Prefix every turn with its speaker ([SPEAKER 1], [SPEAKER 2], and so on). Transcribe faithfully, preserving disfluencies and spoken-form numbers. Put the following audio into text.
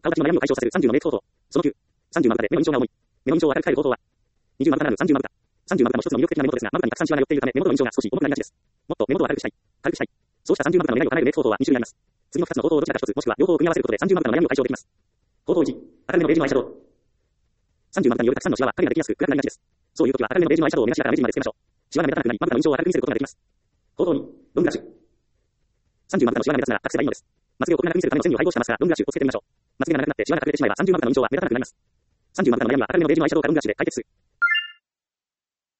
[SPEAKER 1] 顔立ちの悩みを解消させるさんじゅうのメイク方法。そのきゅう。さんじゅうまぶたで目の印象が重い。目の印象を明るく変える方法はにじゅうまぶたならぬさんじゅうまぶた。さんじゅうまぶたも一つの魅力的な目元ですが、まぶたにたくさんシワが寄っているため、目元の印象が少し重くなりがちです。もっと目元を明るくしたい。軽くしたい。そうしたさんじゅうまぶたの願いを叶えるメイク方法はに種類あります。次のふたつの方法をどちらかひとつ、もしくは両方を組み合わせることでさんじゅうまぶたの悩みを解消できます。方法いち。明るめのベージュのアイシャドウ。さんじゅうまぶたによるたくさんのシワは影ができやすく暗くなりがちです。そういう時は明るめのベージュのアイシャドウを目頭から目尻までつけましょう。シワが目立たなくなり、まぶたの印象を明るく見せることができます。方法に。ロングラッシュ。さんじゅうまぶたのシワが目立つなら隠せばいいのです。まつげを濃く長く見せるための線を配合したマスカラ、ロングラッシュをつけてみましょう。まつげが長くなってシワが隠れてしまえばさんじゅうまぶたの印象は目立たなくなります。さんじゅうまぶたの悩みは明るめのベージュのアイシャドウかロングラッシュで解決する。